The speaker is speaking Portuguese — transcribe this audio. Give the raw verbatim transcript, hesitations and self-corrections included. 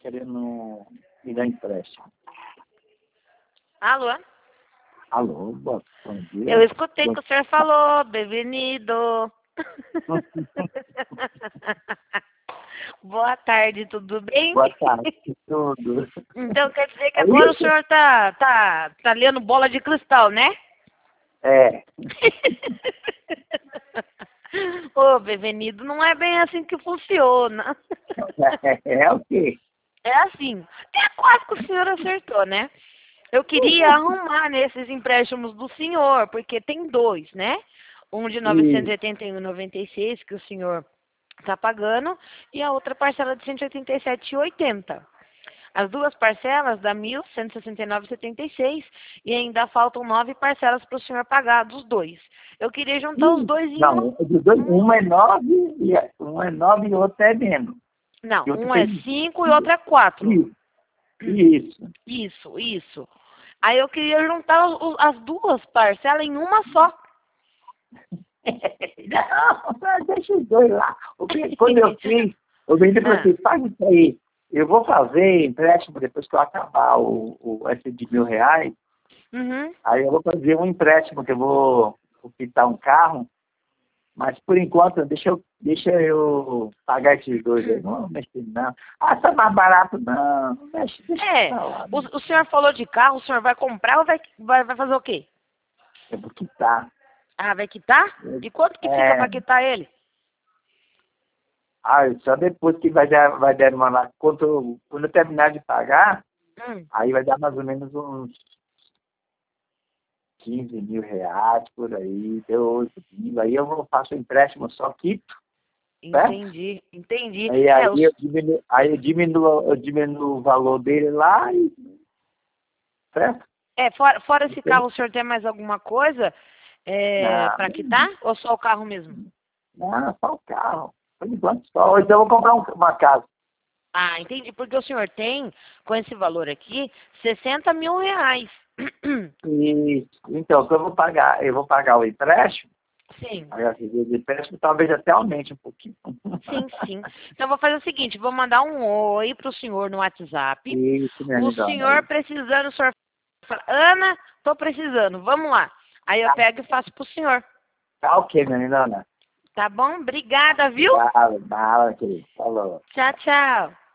querendo me dar empréstimo. Alô? Alô, bom dia. Eu escutei Bom... que o senhor falou, bem-vindo. Boa tarde, tudo bem? Boa tarde, tudo. Então quer dizer que agora o senhor tá, tá, tá lendo bola de cristal, né? É. Ô, bem-vindo, não é bem assim que funciona. É, é o quê? É assim, é quase que o senhor acertou, né? Eu queria arrumar nesses empréstimos do senhor, porque tem dois, né? Um de novecentos e oitenta e um vírgula noventa e seis que o senhor está pagando e a outra parcela de cento e oitenta e sete vírgula oitenta. As duas parcelas dá mil cento e sessenta e nove vírgula setenta e seis e ainda faltam nove parcelas para o senhor pagar dos dois. Eu queria juntar os dois em Não, uma. os dois, um é nove e um é nove e o outro é menos. Não, um tem... é cinco e o outro é quatro. Isso. Isso. Isso, isso. Aí eu queria juntar os, as duas parcelas em uma só. Não, deixa os dois lá. Porque quando eu fiz, eu vendi para você, faz isso aí. Eu vou fazer empréstimo depois que eu acabar o, o esse de mil reais. Uhum. Aí eu vou fazer um empréstimo que eu vou, vou quitar um carro. Mas por enquanto, deixa eu, deixa eu pagar esses dois aí. Não mexe não. Ah, tá mais barato, não. Não mexe, deixa É, falar, o, o senhor falou de carro, o senhor vai comprar ou vai, vai, vai fazer o quê? eu vou quitar. Ah, vai quitar? E quanto que É, fica para quitar ele? ah, só depois que vai dar, vai demorar. Quando eu, quando eu terminar de pagar, Hum. aí vai dar mais ou menos uns quinze mil reais por aí, deu oito mil. Aí eu vou, faço o empréstimo, só quito. Certo? Entendi, entendi. Aí, É, aí, os... eu diminuo, aí eu, diminuo, eu diminuo o valor dele lá e. Certo? é fora, fora esse Entendi. carro, o senhor tem mais alguma coisa é, Não, para quitar? Ou só o carro mesmo? não, só o carro. Por enquanto só. Ou então eu vou comprar um, uma casa. Ah, entendi. Porque o senhor tem, com esse valor aqui, sessenta mil reais. Isso. Então, que eu vou pagar, eu vou pagar o empréstimo. Sim. Pagar esse de empréstimo, talvez até aumente um pouquinho. Sim, sim. Então, eu vou fazer o seguinte, vou mandar um oi pro senhor no WhatsApp. Isso, minha O lindona. senhor precisando, o senhor fala, Ana, tô precisando, vamos lá. Aí eu Tá, pego e faço pro senhor. tá ok, minha lindona. Tá bom? Obrigada, viu? Fala, fala, querido. Falou. Tchau, tchau.